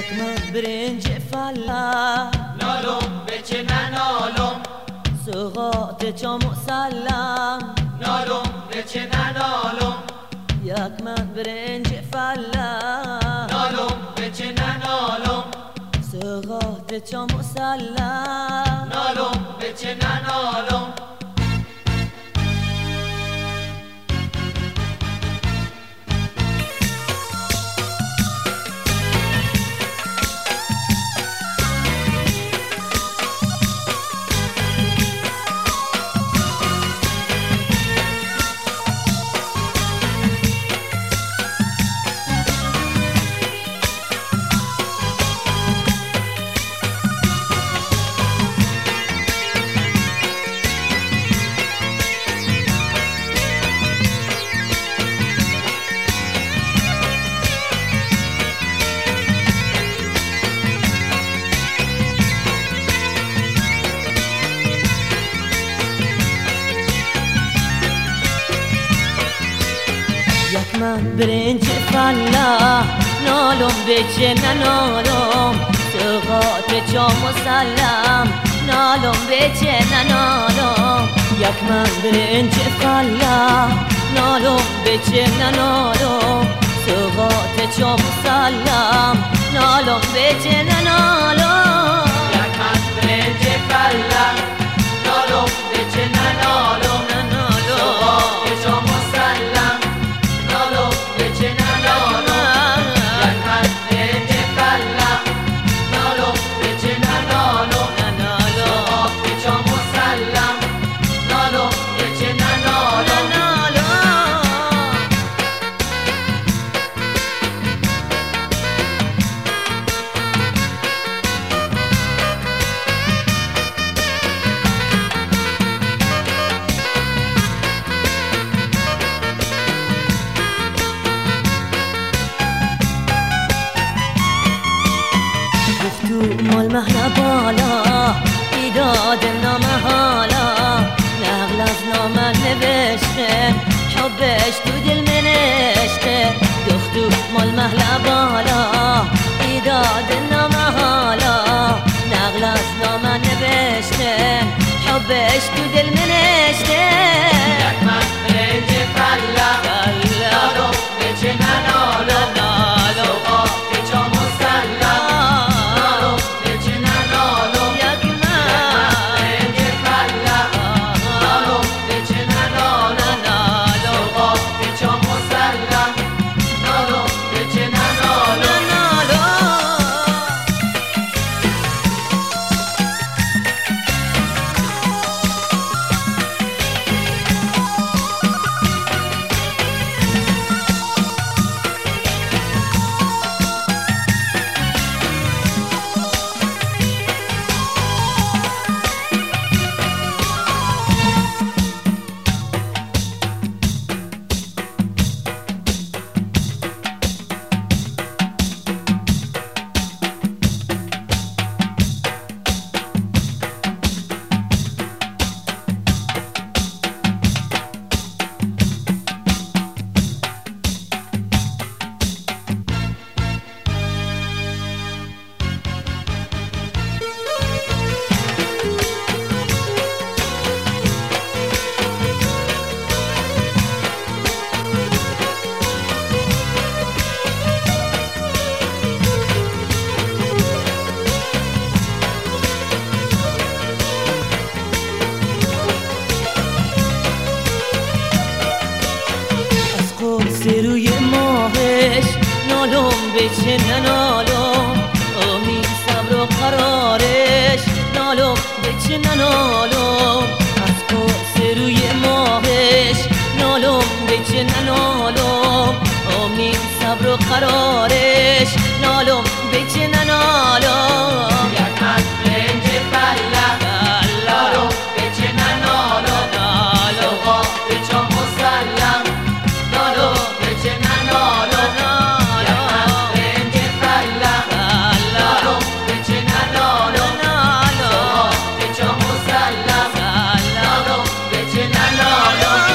یک من برنج فلا نالم بچه ننالم سوغات چا مسلم نالم بچه ننالم یک من برنج فلا نالم بچه ننالم سوغات چا مسلم نالم بچه ننالم یک من برنج فلا نالم بچه ننالم سوغات چا مسلم نالم بچه ننالم یک من برنج فلا نالم بچه ننالم سوغات چا مسلم نالم بچه ننالم یک من برنج فلا نالم بچه ننالم سوغات چا مسلم نالم بچه ننالم یک من برنج فلا نالم بچه ننالم سوغات چا مسلم نالم بچه ننالم تو مال مهلا بالا ایداد نام حالا نقل از نام نوشته حبش تو دل منشته دختو مال مهلا بالا ایداد نام حالا نقل از نام نوشته حبش تو دل منشته یک من برنج فلا نالم بچه ننالم سوغات چا مسلم نالم بچه ننالم یک من برنج فلا نالم بچه ننالم سوغات چا مسلم نالم بچه ننالم روی ماهش نالم بچه ننالم امید صبر و قرارش نالم بچه ننالم از پاس روی ماهش نالم بچه ننالم امید صبر و قرارش نالم بچه ننالم یک من برنج فلا نالم بچه ننالم سوغات چا مسلم نالم بچه ننالم یک من برنج فلا نالم بچه ننالم سوغات چا مسلم نالم بچه ننالم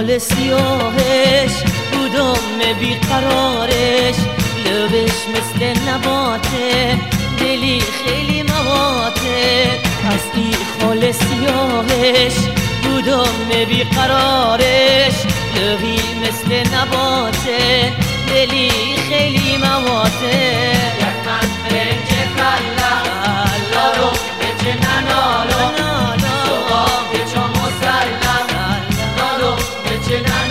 خال سیاهش بودم بیقرارش لبش مثل نباته دلی خیلی مواته از این خال سیاهش بودم بیقرارش لبی مثل نباته دلی خیلی مواته یک من برنج فلا لالو بچه ننالو سوقا بچه مسلم لالو بچه ننالو